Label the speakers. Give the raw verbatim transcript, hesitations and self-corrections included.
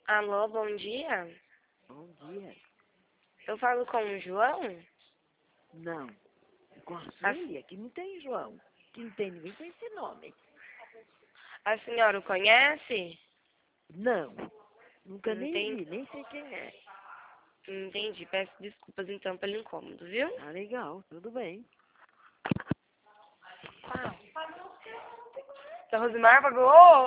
Speaker 1: Alô, bom dia.
Speaker 2: Bom dia.
Speaker 1: Eu falo com o João?
Speaker 2: Não. Com a
Speaker 1: A,
Speaker 2: Cília, que não tem João. Que não tem ninguém com esse nome.
Speaker 1: a senhora o conhece?
Speaker 2: Não. Nunca nem
Speaker 1: Entendi,
Speaker 2: vi, nem sei quem é.
Speaker 1: entendi. Peço desculpas então pelo incômodo, viu?
Speaker 2: Ah, legal. Tudo bem.
Speaker 1: Qual? Se a Rosimar pagou.